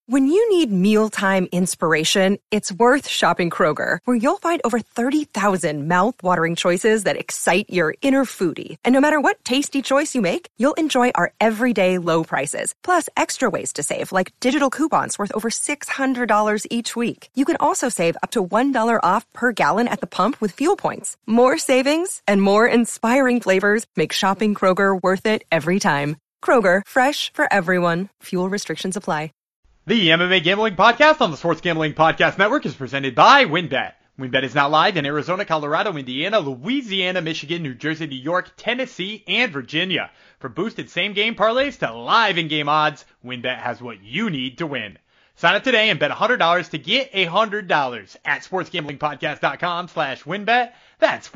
When you need mealtime inspiration, it's worth shopping Kroger, where you'll find over 30,000 mouth-watering choices that excite your inner foodie. And no matter what tasty choice you make, you'll enjoy our everyday low prices, plus extra ways to save, like digital coupons worth over $600 each week. You can also save up to $1 off per gallon at the pump with fuel points. More savings and more inspiring flavors make shopping Kroger worth it every time. Kroger, fresh for everyone. Fuel restrictions apply. The MMA Gambling Podcast on the Sports Gambling Podcast Network is presented by WynnBET. WynnBET is now live in Arizona, Colorado, Indiana, Louisiana, Michigan, New Jersey, New York, Tennessee, and Virginia. From boosted same-game parlays to live in-game odds, WynnBET has what you need to win. Sign up today and bet $100 to get $100 at sportsgamblingpodcast.com/WynnBET. That's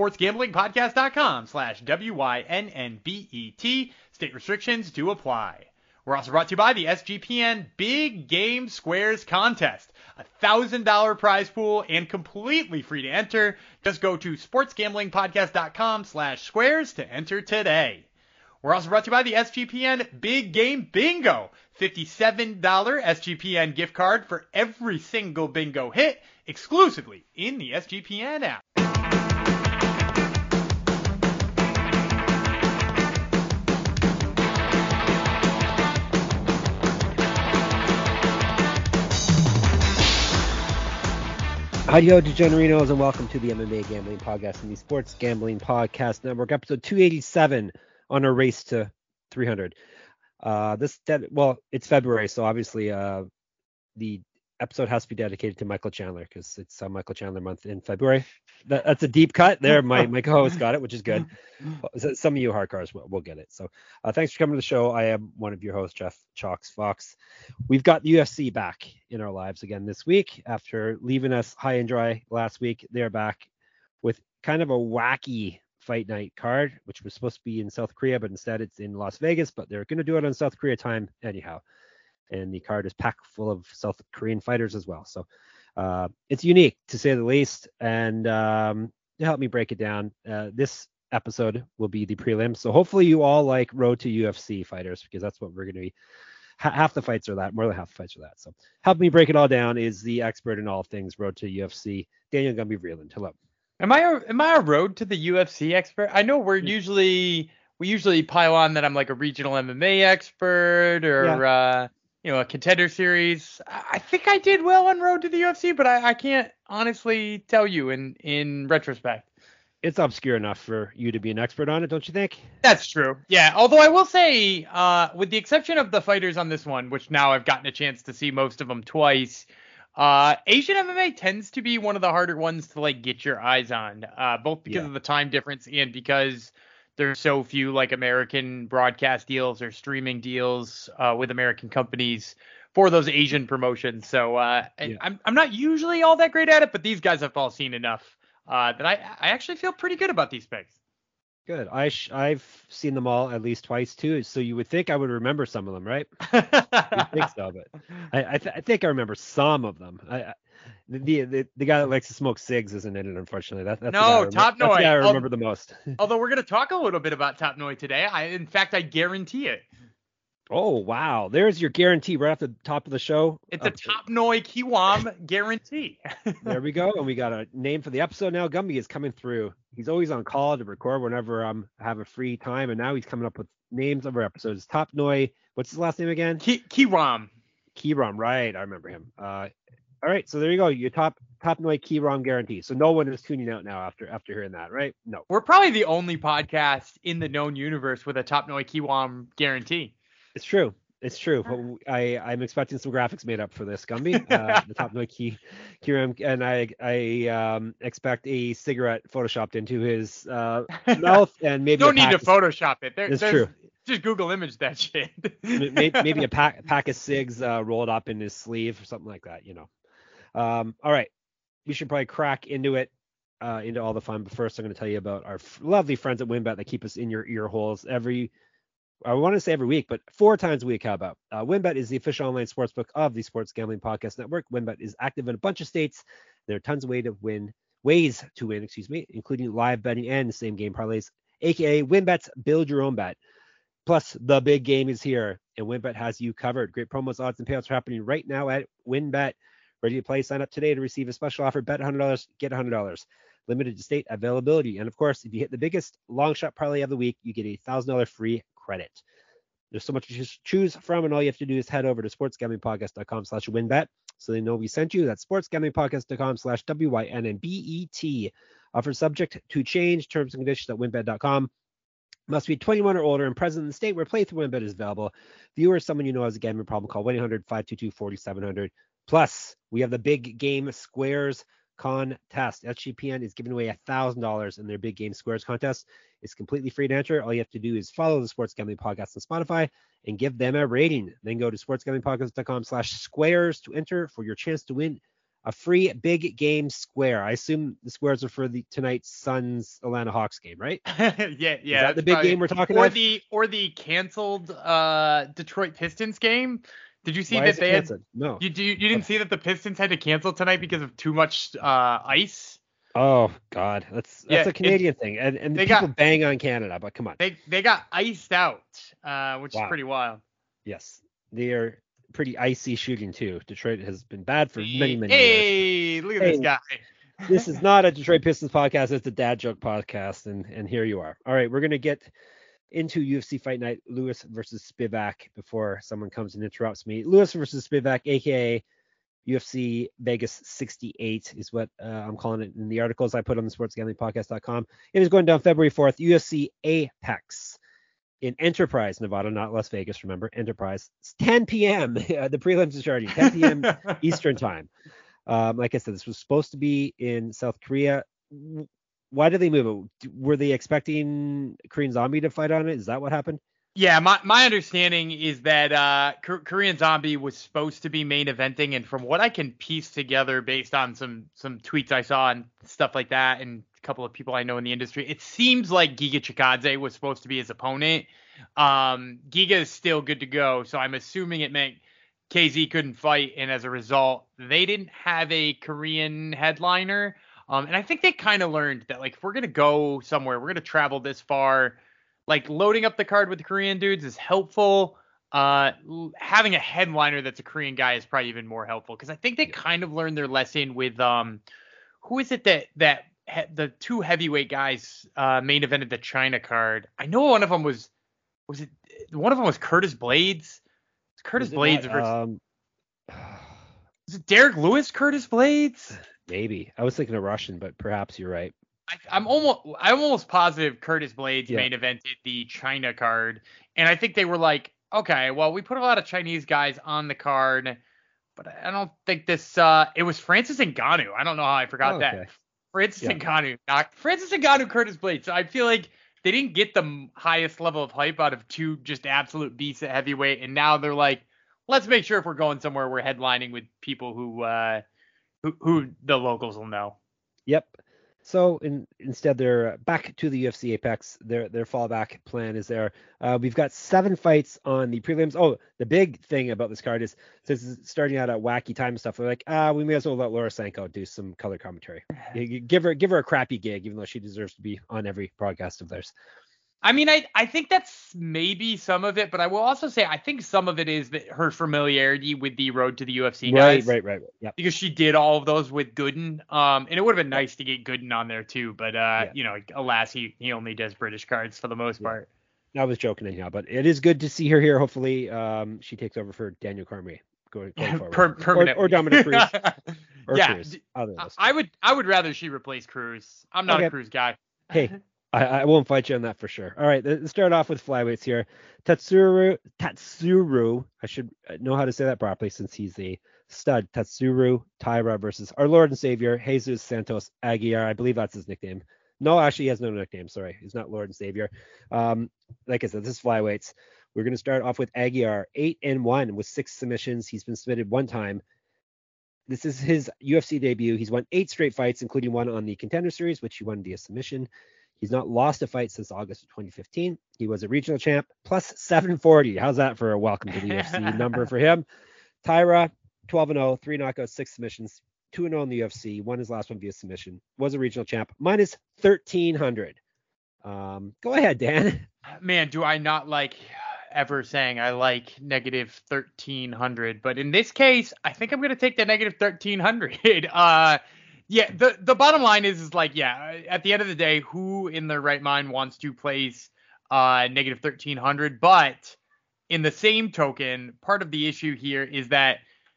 sportsgamblingpodcast.com/WYNNBET. State restrictions do apply. We're also brought to you by the SGPN Big Game Squares Contest. $1,000 prize pool and completely free to enter. Just go to sportsgamblingpodcast.com/squares to enter today. We're also brought to you by the SGPN Big Game Bingo. $57 SGPN gift card for every single bingo hit exclusively in the SGPN app. Hi-yo, degenerinos, and welcome to the MMA Gambling Podcast and the Sports Gambling Podcast Network, episode 287 on our race to 300. It's February, so obviously the episode has to be dedicated to Michael Chandler because it's Michael Chandler month in February. That's a deep cut there. My co-host got it, which is good. Some of you hardcores will get it. So thanks for coming to the show. I am one of your hosts, Jeff Chalks Fox. We've got the UFC back in our lives again this week. After leaving us high and dry last week, they're back with kind of a wacky fight night card, which was supposed to be in South Korea, but instead it's in Las Vegas, but they're going to do it on South Korea time anyhow. And the card is packed full of South Korean fighters as well. So it's unique, to say the least. And to help me break it down, this episode will be the prelims. So hopefully you all like Road to UFC fighters, because that's what we're going to be. Half the fights are that, more than half the fights are that. So help me break it all down is the expert in all things Road to UFC, Daniel Gumby Vreeland. Hello. Am I a Road to the UFC expert? I know we usually pile on that I'm like a regional MMA expert or a contender series. I think I did well on Road to the UFC, but I can't honestly tell you in retrospect. It's obscure enough for you to be an expert on it, don't you think? That's true. Yeah, although I will say, with the exception of the fighters on this one, which now I've gotten a chance to see most of them twice, Asian MMA tends to be one of the harder ones to like get your eyes on, both because of the time difference and because there's so few like American broadcast deals or streaming deals with American companies for those Asian promotions. So I'm not usually all that great at it, but these guys have all seen enough that I actually feel pretty good about these picks. Good. I've seen them all at least twice too. So you would think I would remember some of them, right? You think so, but I think I remember some of them. The guy that likes to smoke cigs isn't in it, unfortunately. That's Top Noi. That's the guy I remember the most. Although we're going to talk a little bit about Top Noi today. In fact, I guarantee it. Oh, wow. There's your guarantee right off the top of the show. It's a Top Noi Kiwam guarantee. There we go. And we got a name for the episode now. Gumby is coming through. He's always on call to record whenever I have a free time. And now he's coming up with names of our episodes. Top Noi. What's his last name again? Kiwam. Kiwam, right. I remember him. All right. So there you go. Your Top Noi Kiwam guarantee. So no one is tuning out now after hearing that, right? No. We're probably the only podcast in the known universe with a Top Noi Kiwam guarantee. It's true. But I'm expecting some graphics made up for this, Gumby. The Top Noi Kiwam, and I expect a cigarette photoshopped into his mouth, and maybe don't need to Photoshop it. It's true. Just Google image that shit. maybe a pack of cigs rolled up in his sleeve or something like that. All right, we should probably crack into it. Into all the fun, but first I'm going to tell you about our lovely friends at WynnBET that keep us in your ear holes I want to say every week, but 4 times a week. How about? WynnBET is the official online sportsbook of the Sports Gambling Podcast Network. WynnBET is active in a bunch of states. There are tons of ways to win, including live betting and same game parlays, aka WynnBET's Build Your Own Bet. Plus, the big game is here, and WynnBET has you covered. Great promos, odds, and payouts are happening right now at WynnBET. Ready to play? Sign up today to receive a special offer. Bet $100, get $100. Limited to state availability. And of course, if you hit the biggest long shot parlay of the week, you get a $1,000 free credit. There's so much to choose from, and all you have to do is head over to sportsgamblingpodcast.com/WynnBET so they know we sent you. That's sportsgamblingpodcast.com/WYNNBET. Offer subject to change. Terms and conditions at wynnbet.com. Must be 21 or older and present in the state where playthrough WynnBET is available. Viewer or someone you know has a gambling problem, call 1-800-522-4700. Plus, we have the Big Game Squares contest. SGPN is giving away $1,000 in their Big Game Squares contest. It's completely free to enter. All you have to do is follow the Sports Gambling Podcast on Spotify and give them a rating. Then go to sportsgamblingpodcast.com/squares to enter for your chance to win a free Big Game Square. I assume the squares are for the tonight's Suns Atlanta Hawks game, right? yeah. Is that the big game we're talking about? Or the canceled Detroit Pistons game. Did you see Why that is it they canceled? had? No. You didn't see that the Pistons had to cancel tonight because of too much ice? Oh God, that's a Canadian thing, and people bang on Canada, but come on. They got iced out, which is pretty wild. Yes, they are pretty icy shooting too. Detroit has been bad for many years. Hey, look at this guy. This is not a Detroit Pistons podcast. It's a dad joke podcast, and here you are. All right, we're gonna get into UFC Fight Night, Lewis versus Spivak, before someone comes and interrupts me. Lewis versus Spivak, aka UFC Vegas 68 is what I'm calling it in the articles I put on the sportsgamblingpodcast.com. It is going down February 4th. UFC Apex in Enterprise, Nevada, not Las Vegas. Remember, Enterprise. It's 10 p.m. The prelims are starting 10 p.m. Eastern time. Like I said, this was supposed to be in South Korea. Why did they move it? Were they expecting Korean Zombie to fight on it? Is that what happened? Yeah, my understanding is that Korean Zombie was supposed to be main eventing, and from what I can piece together based on some tweets I saw and stuff like that, and a couple of people I know in the industry, it seems like Giga Chikadze was supposed to be his opponent. Giga is still good to go, so I'm assuming it meant KZ couldn't fight, and as a result, they didn't have a Korean headliner. And I think they kind of learned that, like, if we're gonna go somewhere, we're gonna travel this far. Like, loading up the card with the Korean dudes is helpful. Having a headliner that's a Korean guy is probably even more helpful, because I think they kind of learned their lesson with who is it that the two heavyweight guys main evented the China card. I know one of them was Curtis Blades. Curtis Blades versus is it Derek Lewis? Curtis Blades? Maybe. I was thinking of Russian, but perhaps you're right. I'm almost positive Curtis Blades main evented the China card, and I think they were like, okay, well, we put a lot of Chinese guys on the card, but I don't think this. It was Francis Ngannou. I don't know how I forgot that. Francis Ngannou, Curtis Blades. So I feel like they didn't get the highest level of hype out of two just absolute beasts at heavyweight, and now they're like, let's make sure if we're going somewhere, we're headlining with people who the locals will know. Yep. So instead, they're back to the UFC Apex. Their fallback plan is there. We've got 7 fights on the prelims. Oh, the big thing about this card is, since it's starting out at wacky time stuff, they're like, we may as well let Laura Sanko do some color commentary. Give her a crappy gig, even though she deserves to be on every broadcast of theirs. I mean, I think that's maybe some of it, but I will also say I think some of it is that her familiarity with the road to the UFC guys. Right. Yep. Because she did all of those with Gooden. And it would have been nice to get Gooden on there too, but alas, he only does British cards for the most part. I was joking anyhow, but it is good to see her here. Hopefully, she takes over for Daniel Cormier going forward. Or Dominic Cruz. Cruz. I would rather she replace Cruz. I'm not a Cruz guy. Hey. I won't fight you on that for sure. All right, let's start off with flyweights here. Tatsuro, I should know how to say that properly since he's a stud. Tatsuro Taira versus our Lord and Savior, Jesus Santos Aguiar. I believe that's his nickname. No, actually, he has no nickname. Sorry, he's not Lord and Savior. Like I said, this is flyweights. We're going to start off with Aguiar, 8-1 with 6 submissions. He's been submitted 1 time. This is his UFC debut. He's won 8 straight fights, including 1 on the Contender Series, which he won via submission. He's not lost a fight since August of 2015. He was a regional champ, plus 740. How's that for a welcome to the UFC number for him? Taira, 12-0, 3 knockouts, 6 submissions, 2-0 in the UFC, won his last one via submission, was a regional champ, minus 1,300. Go ahead, Dan. Man, do I not like ever saying I like negative 1300, but in this case, I think I'm gonna take the negative 1300. Yeah, the bottom line is like, yeah, at the end of the day, who in their right mind wants to place negative 1300? But in the same token, part of the issue here is that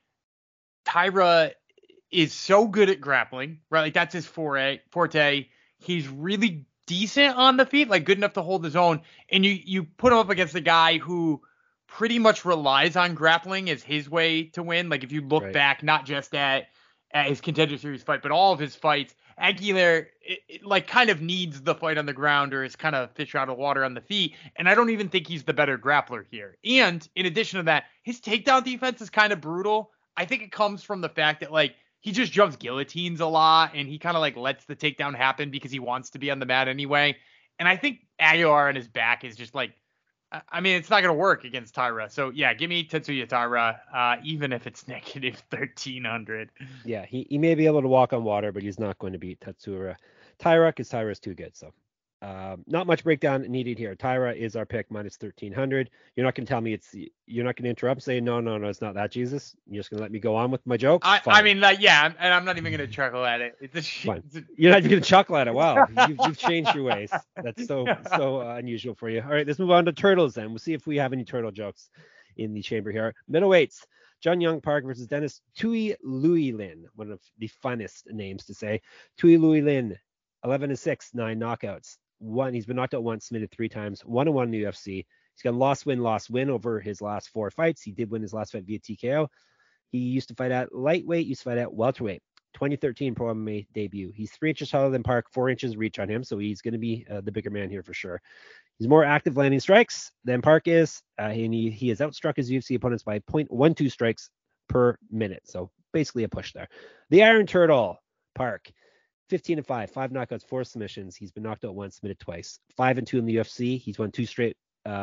Tyra is so good at grappling, right? Like that's his forte. He's really decent on the feet, like good enough to hold his own. And you put him up against a guy who pretty much relies on grappling as his way to win. Like if you look Right. back, not just at his Contender Series fight, but all of his fights, Aguilar like kind of needs the fight on the ground or is kind of fish out of water on the feet. And I don't even think he's the better grappler here. And in addition to that, his takedown defense is kind of brutal. I think it comes from the fact that like he just jumps guillotines a lot and he kind of like lets the takedown happen because he wants to be on the mat anyway. And I think Aguilar on his back is just like, I mean, it's not going to work against Tyra. So yeah, give me Tetsuya Taira, even if it's negative 1300. Yeah, he may be able to walk on water, but he's not going to beat Tatsura Taira because Taira is too good. So not much breakdown needed here. Tyra is our pick, minus 1300. You're not going to tell me you're not going to interrupt and say, no, it's not that, Jesus. You're just going to let me go on with my joke? I mean, like, yeah, and I'm not even going to chuckle at it. You're not even going to chuckle at it. Wow. You've changed your ways. That's so unusual for you. All right, let's move on to turtles then. We'll see if we have any turtle jokes in the chamber here. Middleweights. Jun Young Park versus Dennis Tui Louis Lin, one of the funnest names to say. Tui Louis Lin, 11-6, 9 knockouts. He's been knocked out once, submitted 3 times, 1-1 in the UFC. He's got loss win over his last 4 fights. He did win his last fight via TKO. He used to fight at lightweight, used to fight at welterweight. 2013 Pro MMA debut. He's 3 inches taller than Park, 4 inches reach on him, so he's going to be the bigger man here for sure. He's more active landing strikes than Park is, and he has outstruck his UFC opponents by 0.12 strikes per minute. So basically a push there. The Iron Turtle, Park. 15-5, 5 knockouts, 4 submissions. He's been knocked out once, submitted twice. 5-2 in the UFC. He's won 2 straight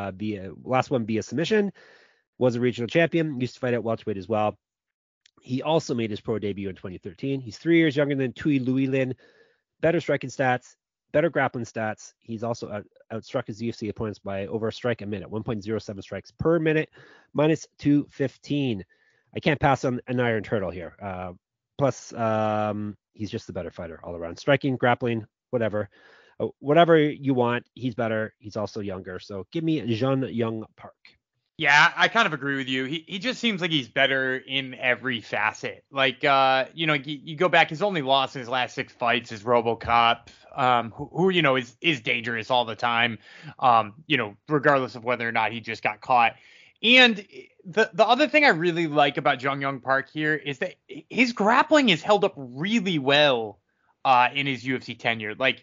last one via submission. Was a regional champion. Used to fight at welterweight as well. He also made his pro debut in 2013. He's 3 years younger than Tui Louis Lin. Better striking stats, better grappling stats. He's also outstruck his UFC opponents by over a strike a minute, 1.07 strikes per minute, minus 215. I can't pass on an Iron Turtle here. Plus, he's just the better fighter all around. Striking, grappling, whatever. Whatever you want, he's better. He's also younger. So give me Jun Young Park. Yeah, I kind of agree with you. He just seems like he's better in every facet. Like, you go back, his only loss in his last 6 fights is RoboCop, who is dangerous all the time, regardless of whether or not he just got caught. And the other thing I really like about Jun Young Park here is that his grappling is held up really well in his UFC tenure. Like,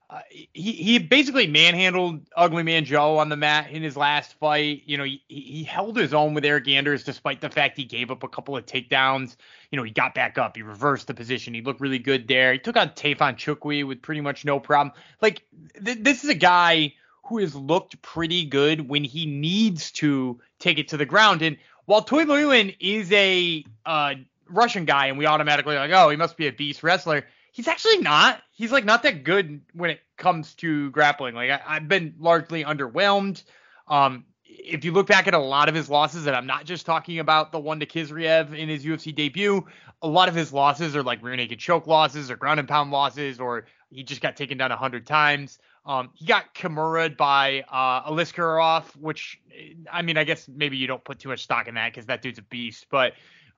he basically manhandled Ugly Man Joe on the mat in his last fight. He held his own with Eric Anders despite the fact he gave up a couple of takedowns. He got back up. He reversed the position. He looked really good there. He took on Tafon Chukwi with pretty much no problem. Like, this is a guy who has looked pretty good when he needs to take it to the ground. And while Tui Lulin is a Russian guy and we automatically like, oh, he must be a beast wrestler, he's actually not. He's like not that good when it comes to grappling. Like I've been largely underwhelmed. If you look back at a lot of his losses, and I'm not just talking about the one to Kizriev in his UFC debut, a lot of his losses are like rear naked choke losses or ground and pound losses, or he just got taken down 100 times. He got Kimura'd by Aliskerov, which, I mean, I guess maybe you don't put too much stock in that because that dude's a beast. But,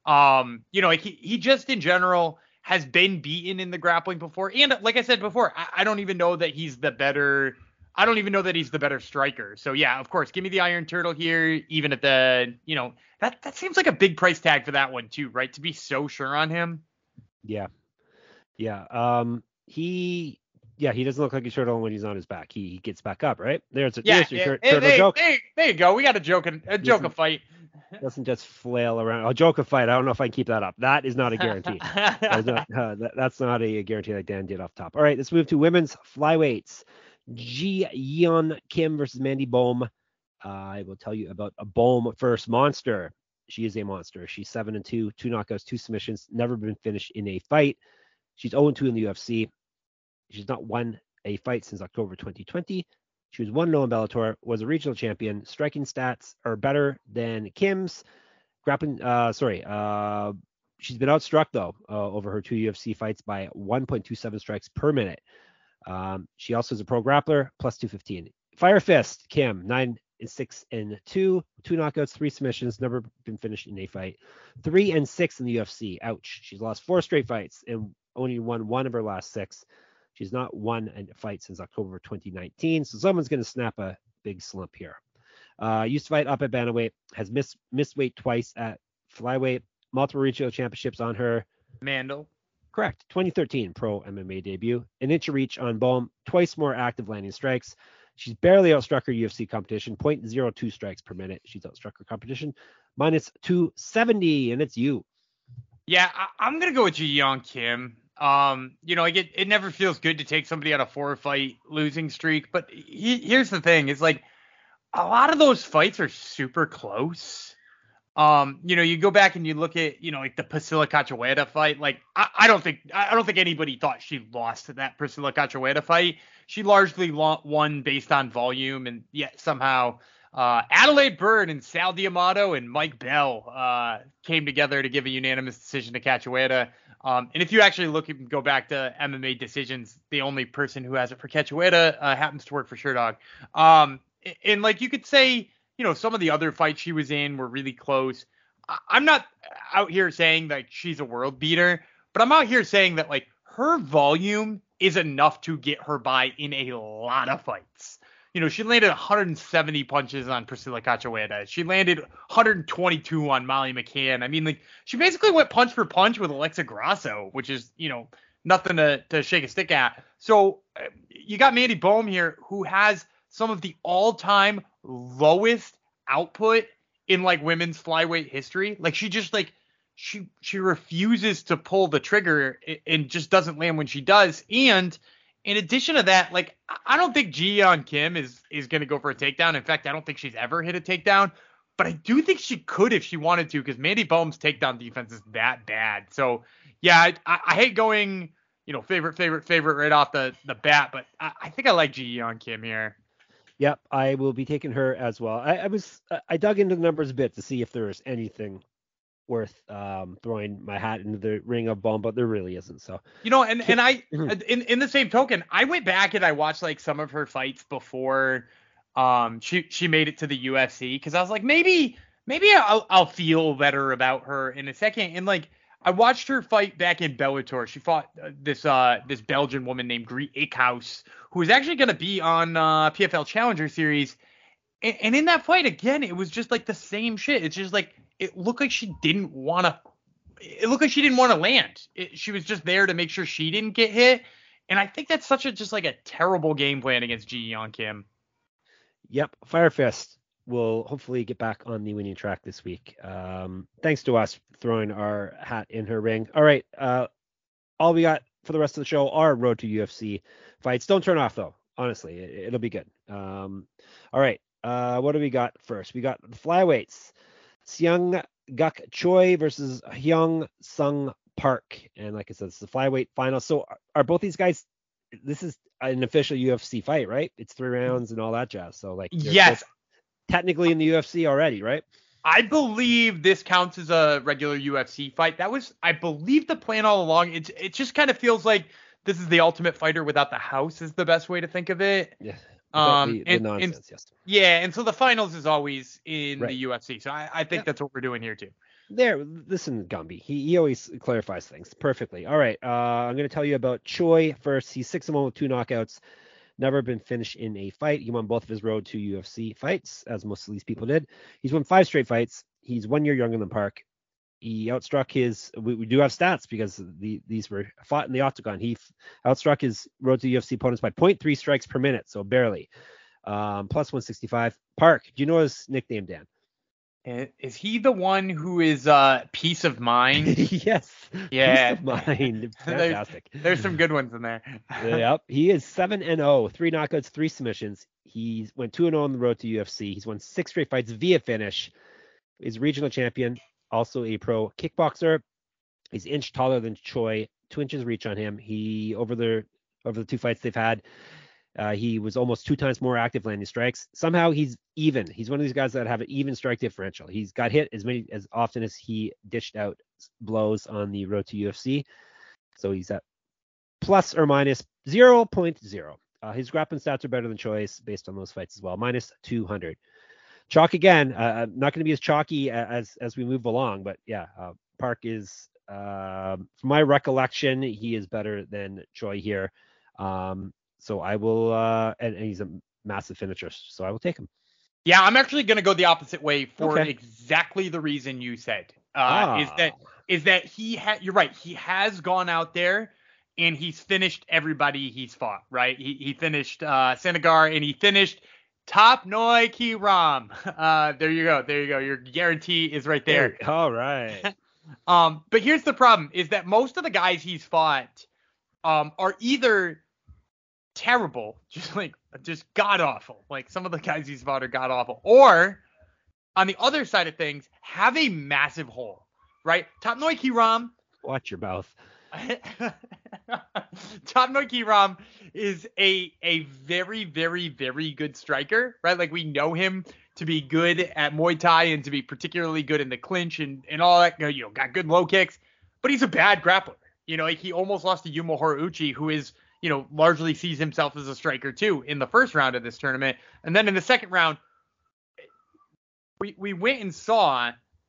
he just in general has been beaten in the grappling before. And like I said before, I don't even know that he's the better striker. So, yeah, of course, give me the Iron Turtle here, even at the, that seems like a big price tag for that one, too, right? To be so sure on him. Yeah. He doesn't look like he's turtle when he's on his back. He gets back up, right? There's your turtle joke. There you go. We got a fight. Doesn't just flail around. A joke of fight. I don't know if I can keep that up. That is not a guarantee. That's not a guarantee like Dan did off top. All right, let's move to women's flyweights. Ji Yeon Kim versus Mandy Bohm. I will tell you about a Bohm first monster. She is a monster. She's 7-2, 2 knockouts, 2 submissions, never been finished in a fight. She's 0-2 in the UFC. She's not won a fight since October 2020. She was 1-0 in Bellator, was a regional champion. Striking stats are better than Kim's. Grappling, she's been outstruck though over her 2 UFC fights by 1.27 strikes per minute. She also is a pro grappler, plus 215. Fire Fist, Kim, 9-6-2, 2 knockouts, 3 submissions, never been finished in a fight. 3-6 in the UFC. Ouch. She's lost 4 straight fights and only won 1 of her last 6. She's not won a fight since October 2019, so someone's going to snap a big slump here. Used to fight up at bantamweight, has missed weight twice at flyweight, multiple regional championships on her. Mandel. Correct. 2013 pro MMA debut. An inch of reach on Bohm, twice more active landing strikes. She's barely outstruck her UFC competition, 0.02 strikes per minute. She's outstruck her competition, minus 270, and it's you. Yeah, I'm going to go with Ji Yeon Kim. It never feels good to take somebody on a 4-fight losing streak, but here's the thing, is like a lot of those fights are super close. You go back and you look at, like the Priscilla Cachoeira fight. Like, I don't think anybody thought she lost that Priscilla Cachoeira fight. She largely won based on volume, and yet somehow Adelaide Byrd and Sal D'Amato and Mike Bell came together to give a unanimous decision to Cachoeira. And if you actually go back to MMA decisions, the only person who has it for Cachoeira happens to work for Sherdog. And like you could say, some of the other fights she was in were really close. I'm not out here saying that she's a world beater, but I'm out here saying that like her volume is enough to get her by in a lot of fights. She landed 170 punches on Priscilla Cachoeira. She landed 122 on Molly McCann. I mean, like, she basically went punch for punch with Alexa Grasso, which is, nothing to shake a stick at. So you got Mandy Bohm here, who has some of the all-time lowest output in like women's flyweight history. Like, she just like she refuses to pull the trigger and just doesn't land when she does. And in addition to that, like, I don't think Ji Yeon Kim is going to go for a takedown. In fact, I don't think she's ever hit a takedown, but I do think she could if she wanted to, because Mandy Bohm's takedown defense is that bad. So yeah, I hate going, favorite right off the bat, but I think I like Ji Yeon Kim here. Yep, I will be taking her as well. I dug into the numbers a bit to see if there was anything worth throwing my hat into the ring of Bohm, but there really isn't. So and I in the same token, I went back and I watched like some of her fights before she made it to the UFC, because I was like, maybe I'll feel better about her in a second. And like, I watched her fight back in Bellator. She fought this Belgian woman named Greet Eekhuis, who is actually going to be on PFL Challenger Series. And in that fight, again, it was just like the same shit. It's just like, it looked like she didn't want to land. She was just there to make sure she didn't get hit. And I think that's just like a terrible game plan against Ji Yeon Kim. Yep. Fire Fist will hopefully get back on the winning track this week. Thanks to us throwing our hat in her ring. All right. All we got for the rest of the show are Road to UFC fights. Don't turn off though. Honestly, it'll be good. All right. What do we got first? We got the flyweights. Seung Guk Choi versus Hyung Sung Park. And like I said, it's the flyweight final. So are both these guys, this is an official UFC fight, right? It's 3 rounds and all that jazz. So like, yes, technically in the UFC already, right? I believe this counts as a regular UFC fight. That was, I believe, the plan all along. It just kind of feels like this is the Ultimate Fighter without the house is the best way to think of it. Yeah. The nonsense, yes. Yeah, and so the finals is always in right. the UFC. So I think that's what we're doing here too. Listen, Gumby. He always clarifies things perfectly. All right, I'm going to tell you about Choi first. He's 6-1 with 2 knockouts. Never been finished in a fight. He won both of his road to UFC fights, as most of these people did. He's won 5 straight fights. He's 1 year younger than Park. He outstruck his. We do have stats because these were fought in the octagon. He outstruck his road to UFC opponents by 0.3 strikes per minute, so barely. Plus 165. Park, do you know his nickname, Dan? Is he the one who is Peace of Mind? Yes. Yeah. Peace of Mind. Fantastic. There's some good ones in there. Yep. He is 7-0, 3 knockouts, 3 submissions. He went 2-0 on the road to UFC. He's won 6 straight fights via finish. He's regional champion, also a pro kickboxer. He's an inch taller than Choi, 2 inches reach on him. He over the over the 2 fights they've had. He was almost 2 times more active landing strikes. Somehow he's even. He's one of these guys that have an even strike differential. He's got hit as often as he dished out blows on the road to UFC. So he's at plus or minus 0.0. His grappling stats are better than Choi's based on those fights as well, minus 200. Chalk again, not going to be as chalky as we move along, but yeah, Park is, from my recollection, he is better than Choi here. So I will, and he's a massive finisher, so I will take him. Yeah, I'm actually going to go the opposite way for exactly the reason you said. Is that you're right. He has gone out there and he's finished everybody he's fought, right? He finished Senegar and he finished Top Noi Ki Ram. There you go. Your guarantee is right there. All right. But here's the problem is that most of the guys he's fought are either terrible, just god awful. Like some of the guys he's fought are god awful, or on the other side of things, have a massive hole, right? Top Noi Ki Ram. Watch your mouth. Top Noi Ki Ram is a very, very, very good striker, right? Like we know him to be good at Muay Thai and to be particularly good in the clinch and all that. Got good low kicks, but he's a bad grappler. Like he almost lost to Yuma Horiguchi, who is, largely sees himself as a striker too in the first round of this tournament. And then in the second round, we went and saw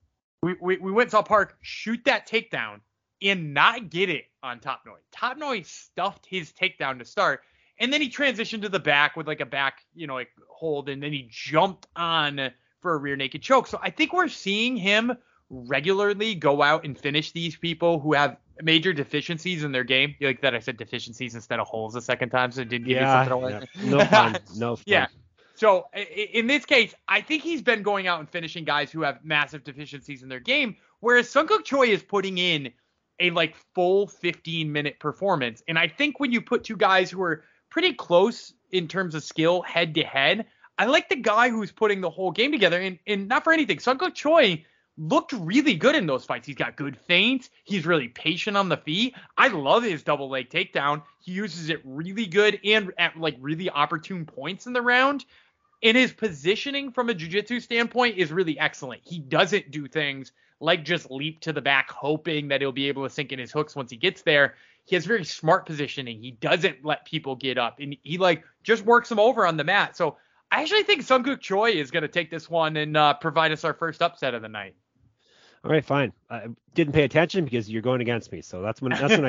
Park shoot that takedown and not get it on Top Noi. Top Noi stuffed his takedown to start, and then he transitioned to the back with like a back, hold, and then he jumped on for a rear naked choke. So I think we're seeing him regularly go out and finish these people who have major deficiencies in their game. You like that I said deficiencies instead of holes the second time, so it didn't give you something. Yeah. No fun. Yeah. So in this case, I think he's been going out and finishing guys who have massive deficiencies in their game, whereas Sungkook Choi is putting in a full 15-minute performance. And I think when you put two guys who are pretty close in terms of skill head to head, I like the guy who's putting the whole game together. And not for anything, Sungkook Choi looked really good in those fights. He's got good feints. He's really patient on the feet. I love his double leg takedown. He uses it really good and at really opportune points in the round. And his positioning from a jiu-jitsu standpoint is really excellent. He doesn't do things like just leap to the back hoping that he'll be able to sink in his hooks once he gets there. He has very smart positioning. He doesn't let people get up, and he just works them over on the mat. So I actually think Sungkook Choi is going to take this one and provide us our first upset of the night. All right, fine. I didn't pay attention because you're going against me. So that's when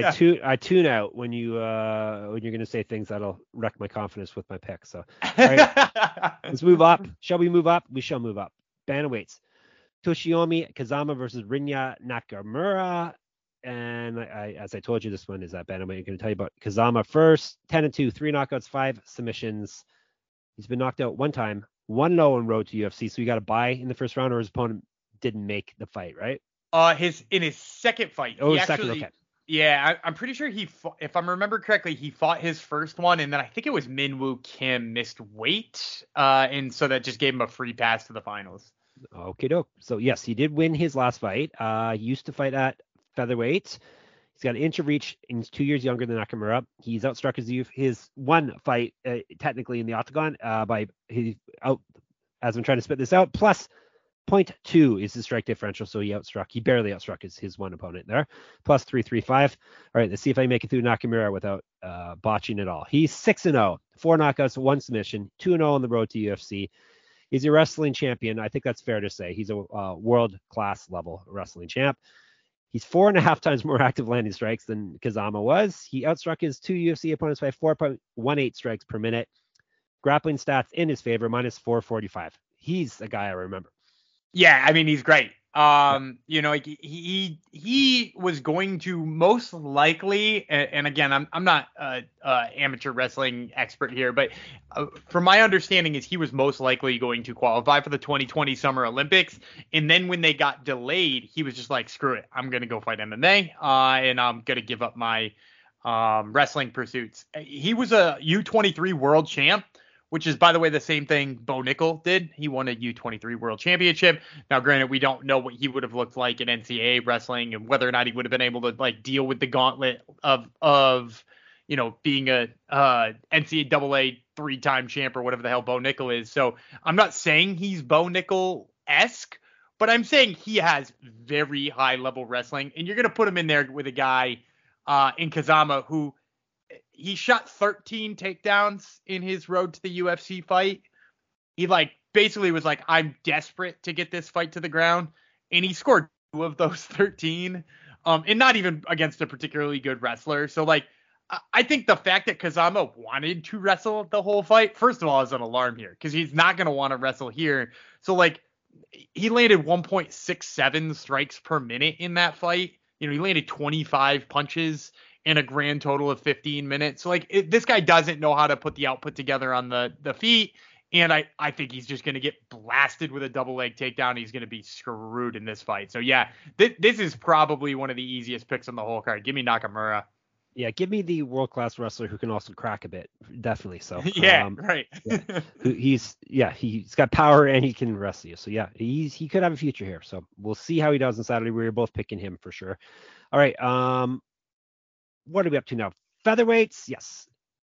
I tune out when you're going to say things that'll wreck my confidence with my pick. So all right, let's move up. Shall we move up? We shall move up. Bantamweights. Toshiomi Kazama versus Rinya Nakamura. And as I told you, this one is at bantamweight. I'm going to tell you about Kazama first. 10-2, 3 knockouts, 5 submissions. He's been knocked out one time, 1-0 on road to UFC. So he got a bye in the first round, or his opponent didn't make the fight, right? In his second fight. Oh, second, okay. Yeah, I'm pretty sure if I remember correctly, he fought his first one, and then I think it was Minwoo Kim missed weight, and so that just gave him a free pass to the finals. Okay, doke. So yes, he did win his last fight. He used to fight at featherweight. He's got an inch of reach, and he's 2 years younger than Nakamura. He's outstruck his one fight technically in the octagon as I'm trying to spit this out, plus 0.2 is his strike differential, so he barely outstruck his one opponent there, plus 335. All right, let's see if I can make it through Nakamura without botching it all. He's 6-0, 4 knockouts, 1 submission, 2-0 on the road to UFC. He's a wrestling champion. I think that's fair to say. He's a world-class level wrestling champ. He's 4.5 times more active landing strikes than Kazama was. He outstruck his 2 UFC opponents by 4.18 strikes per minute. Grappling stats in his favor, minus 445. He's a guy I remember. Yeah, I mean, he's great. He was going to most likely, and again, I'm not an amateur wrestling expert here, but from my understanding is he was most likely going to qualify for the 2020 Summer Olympics. And then when they got delayed, he was just like, screw it, I'm going to go fight MMA, and I'm going to give up my wrestling pursuits. He was a U23 world champ, which is, by the way, the same thing Bo Nickel did. He won a U23 World Championship. Now, granted, we don't know what he would have looked like in NCAA wrestling and whether or not he would have been able to deal with the gauntlet of being a NCAA 3-time champ or whatever the hell Bo Nickel is. So I'm not saying he's Bo Nickel-esque, but I'm saying he has very high level wrestling, and you're going to put him in there with a guy in Kazama who he shot 13 takedowns in his road to the UFC fight. He basically was like, I'm desperate to get this fight to the ground, and he scored 2 of those 13, and not even against a particularly good wrestler. So I think the fact that Kazama wanted to wrestle the whole fight, first of all, is an alarm here because he's not going to want to wrestle here. So he landed 1.67 strikes per minute in that fight. He landed 25 punches in a grand total of 15 minutes. So this guy doesn't know how to put the output together on the feet. And I think he's just going to get blasted with a double leg takedown. He's going to be screwed in this fight. So yeah, this is probably one of the easiest picks on the whole card. Give me Nakamura. Yeah, give me the world-class wrestler who can also crack a bit. Definitely. So yeah, right. He's got power and he can wrestle you. So yeah, he could have a future here. So we'll see how he does on Saturday. We were both picking him for sure. All right. What are we up to now? Featherweights. Yes.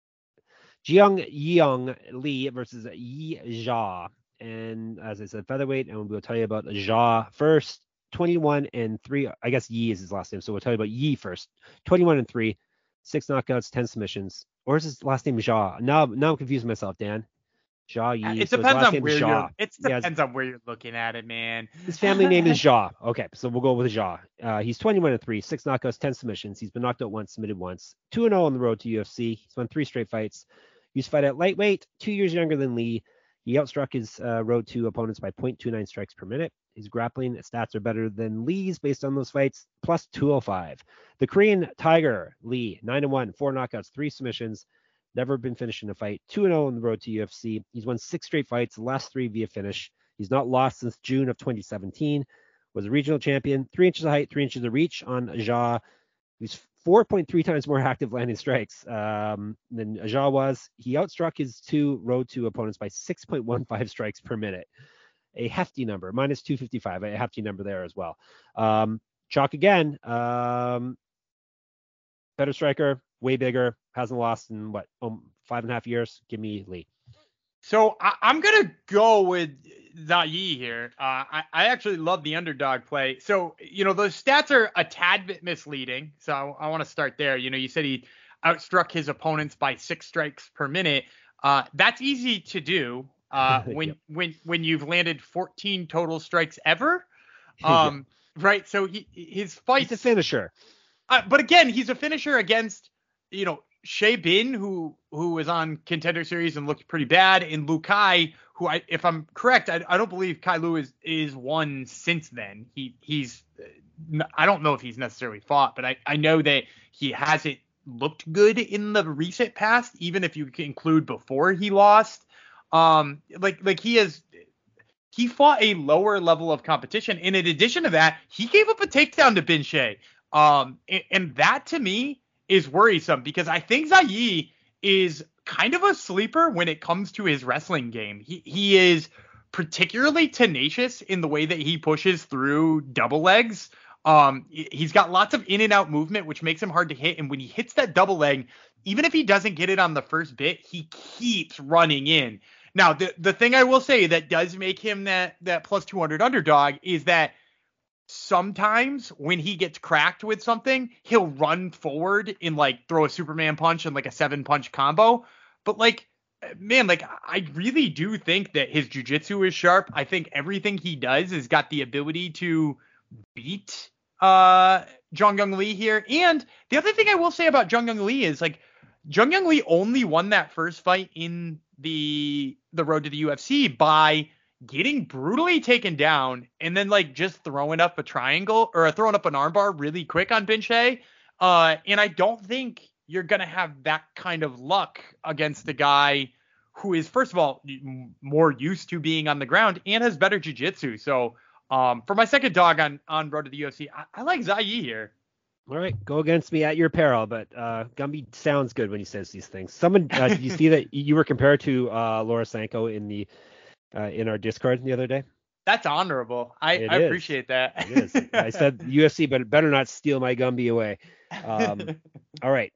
Jiang Yeong Lee versus Yi Zha. And as I said, featherweight, and we'll tell you about Zha first. 21-3. I guess Yi is his last name, so we'll tell you about Yi first. 21-3. 6 knockouts, 10 submissions. Or is his last name Zha? Now I'm confusing myself, Dan. Zha Yi. It depends on where you're looking at it, man. His family name is Zha. Okay, so we'll go with Zha. He's 21-3, 6 knockouts, 10 submissions. He's been knocked out once, submitted once. 2-0 on the road to UFC. He's won 3 straight fights. Used to fight at lightweight, 2 years younger than Lee. He outstruck his road to opponents by 0.29 strikes per minute. His grappling stats are better than Lee's based on those fights, plus 205. The Korean Tiger, Lee, 9-1, 4 knockouts, 3 submissions. Never been finished in a fight. 2-0 on the road to UFC. He's won 6 straight fights, the last 3 via finish. He's not lost since June of 2017. Was a regional champion, 3 inches of height, 3 inches of reach on Zha. He's 4.3 times more active landing strikes than Zha was. He outstruck his 2 road to opponents by 6.15 strikes per minute. A hefty number, minus 255, a hefty number there as well. Chalk again, better striker, way bigger, hasn't lost in 5.5 years. Give me Lee. So I'm going to go with Zayi here. I actually love the underdog play. So, those stats are a tad bit misleading. So I want to start there. You said he outstruck his opponents by 6 strikes per minute. That's easy to do when you've landed 14 total strikes ever. Right. So his fight. He's a finisher. But again, he's a finisher against, Shea Bin, who was on Contender Series and looked pretty bad, and Lu Kai, who if I'm correct, I don't believe Kai Lu is won since then. He's I don't know if he's necessarily fought, but I know that he hasn't looked good in the recent past, even if you include before he lost. He fought a lower level of competition, and in addition to that, he gave up a takedown to Bin Shea. And that to me is worrisome because I think Zayi is kind of a sleeper when it comes to his wrestling game. He is particularly tenacious in the way that he pushes through double legs. He's got lots of in and out movement, which makes him hard to hit. And when he hits that double leg, even if he doesn't get it on the first bit, he keeps running in. Now, the thing I will say that does make him that plus 200 underdog is that sometimes when he gets cracked with something, he'll run forward and throw a Superman punch and a 7-punch combo. But I really do think that his jiu-jitsu is sharp. I think everything he does has got the ability to beat Jong Young Lee here. And the other thing I will say about Jong Young Lee is Jong Young Lee only won that first fight in the road to the UFC by getting brutally taken down and then just throwing up a triangle or throwing up an armbar really quick on Bin Shea. And I don't think you're going to have that kind of luck against a guy who is, first of all, more used to being on the ground and has better jiu-jitsu. So for my second dog on road to the UFC, I like Zayi here. All right, go against me at your peril, but Gumby sounds good when he says these things. Someone, did you see that you were compared to Laura Sanko in our Discord the other day? That's honorable. I appreciate that. It is. I said UFC, but it better not steal my Gumby away. All right.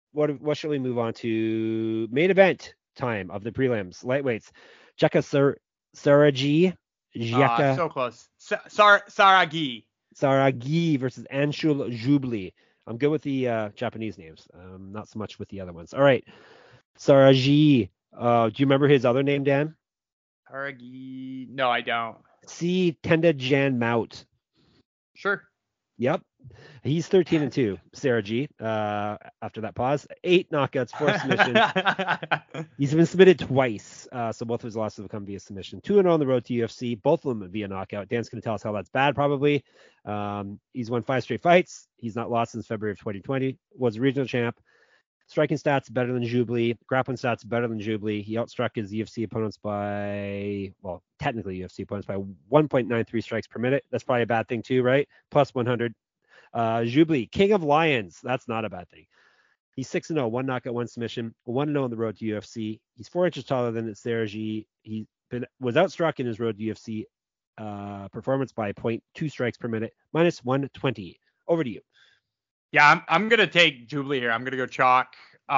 what shall we move on to? Main event time of the prelims. Lightweights. Jeka Saragi. So close. Saragi. Saragi versus Anshul Jubli. I'm good with the Japanese names. Not so much with the other ones. All right. Saragi. Do you remember his other name, Dan? Saragi. No, I don't. C. Tenda Jan Mout. Sure. Yep. He's 13-2, Saragi. After that pause. 8 knockouts, 4 submissions. He's been submitted twice. So both of his losses have come via submission. 2-0 on the road to UFC. Both of them via knockout. Dan's going to tell us how that's bad, probably. He's won 5 straight fights. He's not lost since February of 2020. Was a regional champ. Striking stats better than Jubli. Grappling stats better than Jubli. He outstruck his UFC opponents by, well, technically UFC opponents by 1.93 strikes per minute. That's probably a bad thing too, right? Plus 100. Jubli, King of Lions. That's not a bad thing. He's 6-0, 1 knockout, 1 submission, 1-0 on the road to UFC. He's 4 inches taller than Saragi. He was outstruck in his road to UFC performance by 0.2 strikes per minute, minus 120. Over to you. Yeah, I'm going to take Jubli here. I'm going to go chalk.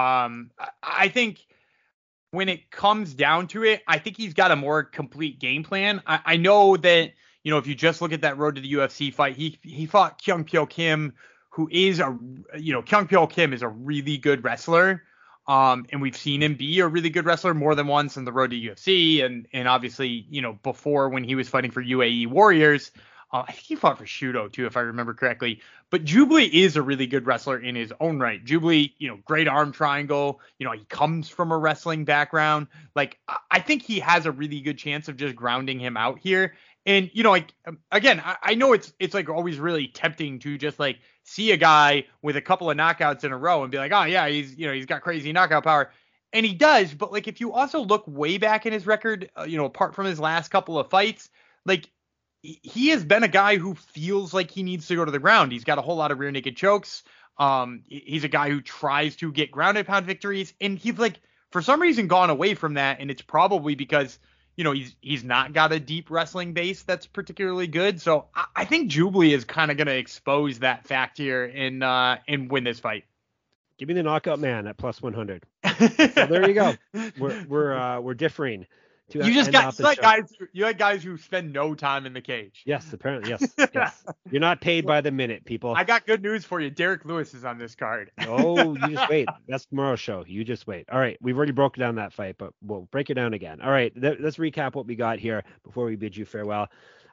I think when it comes down to it, I think he's got a more complete game plan. I know that, if you just look at that road to the UFC fight, he fought Kyung Pyo Kim, who is Kyung Pyo Kim is a really good wrestler. And we've seen him be a really good wrestler more than once on the road to UFC. And obviously, before when he was fighting for UAE Warriors, I think he fought for Shudo too, if I remember correctly. But Jubli is a really good wrestler in his own right. Jubli, great arm triangle. He comes from a wrestling background. Like, I think he has a really good chance of just grounding him out here. And, again, I know it's like always really tempting to just like see a guy with a couple of knockouts in a row and be like, oh yeah, he's got crazy knockout power. And he does. But like, if you also look way back in his record, apart from his last couple of fights, like, he has been a guy who feels like he needs to go to the ground. He's got a whole lot of rear naked chokes. He's a guy who tries to get grounded pound victories, and he's like, for some reason, gone away from that. And it's probably because, he's not got a deep wrestling base that's particularly good. So I think Jubli is kind of going to expose that fact here and win this fight. Give me the knockout man at plus 100. So there you go. We're differing. You had guys who spend no time in the cage. Yes, apparently. Yes. You're not paid by the minute, people. I got good news for you. Derek Lewis is on this card. Oh, you just wait. That's tomorrow's show. You just wait. All right. We've already broken down that fight, but we'll break it down again. All right. Let's recap what we got here before we bid you farewell.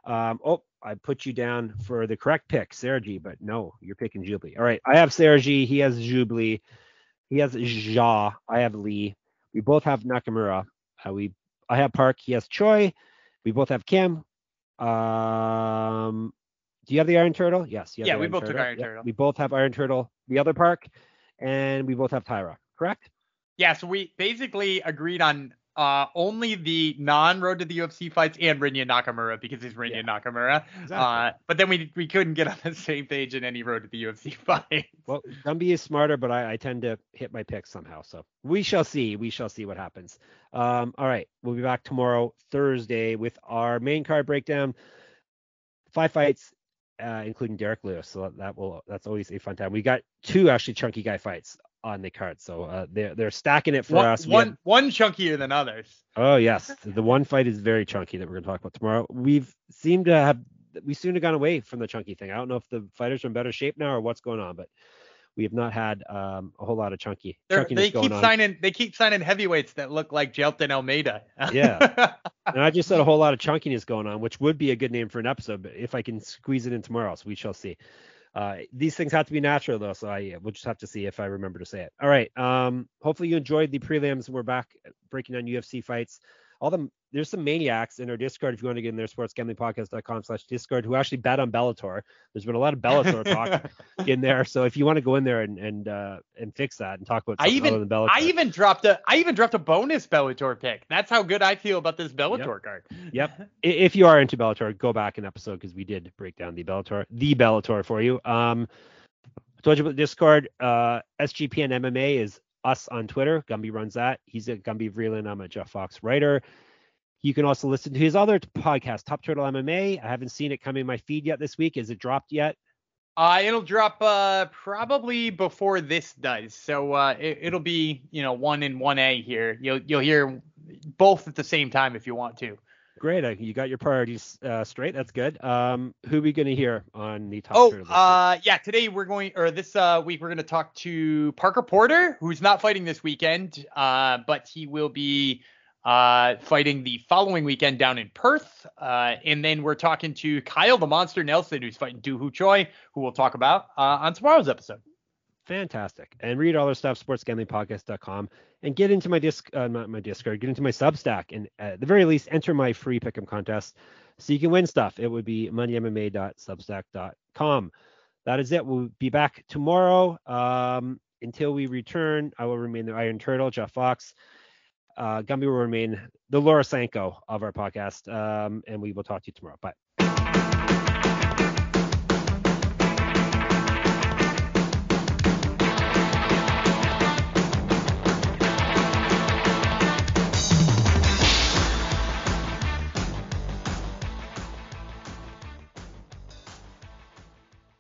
I put you down for the correct pick, Saragi, but no, you're picking Jubli. All right. I have Saragi. He has Jubli. He has Ja. I have Lee. We both have Nakamura. I have Park. He has Choi. We both have Kim. Do you have the Iron Turtle? Yes. Yeah, we both took Iron Turtle. We both have Iron Turtle, the other Park, and we both have Tyra. Correct? Yeah, so we basically agreed on only the non-road to the UFC fights and Rinya Nakamura because he's Rinya Nakamura. Exactly. But then we couldn't get on the same page in any road to the UFC fight. Well, Gumby is smarter, but I tend to hit my picks somehow. So we shall see. We shall see what happens. All right. We'll be back tomorrow, Thursday, with our main card breakdown. 5 fights, including Derek Lewis. So that's always a fun time. We got 2 actually chunky guy fights on the card, so they're stacking it for us. One chunkier than others. Oh yes, the one fight is very chunky that we're going to talk about tomorrow. We seem to have gone away from the chunky thing. I don't know if the fighters are in better shape now or what's going on, but we have not had a whole lot of chunkiness going on. They keep signing heavyweights that look like Jelton Almeida. Yeah, and I just said a whole lot of chunkiness going on, which would be a good name for an episode, but if I can squeeze it in tomorrow, so we shall see. These things have to be natural though, so we'll just have to see if I remember to say it. All right. Hopefully you enjoyed the prelims. We're back breaking down UFC fights. There's some maniacs in our Discord if you want to get in there, sportsgamblingpodcast.com/Discord, who actually bet on Bellator. There's been a lot of Bellator talk in there, so if you want to go in there and fix that and talk about something other than Bellator. I even dropped a bonus Bellator pick. That's how good I feel about this Bellator card. Yep. If you are into Bellator, go back an episode because we did break down the Bellator for you. I told you about the Discord. SGPN MMA is us on Twitter. Gumby runs that. He's at Gumby Vreeland. I'm a Jeff Fox writer. You can also listen to his other podcast, Top Turtle MMA. I haven't seen it come in my feed yet this week. Is it dropped yet? It'll drop probably before this does. So it'll be 1 and 1A here. You'll hear both at the same time if you want to. Great. You got your priorities straight. That's good. Who are we going to hear on the Top Turtle list? Yeah. Today this week we're going to talk to Parker Porter, who's not fighting this weekend, but he will be fighting the following weekend down in Perth. And then we're talking to Kyle the Monster Nelson, who's fighting Doo Ho Choi, who we'll talk about on tomorrow's episode. Fantastic. And read all our stuff, sportsgamblingpodcast.com, and get into my not Discord, get into my Substack, and at the very least, enter my free pick'em contest so you can win stuff. It would be moneymma.substack.com. That is it. We'll be back tomorrow. Until we return, I will remain the Iron Turtle, Jeff Fox. Gumby will remain the Laura Sanko of our podcast, and we will talk to you tomorrow. Bye.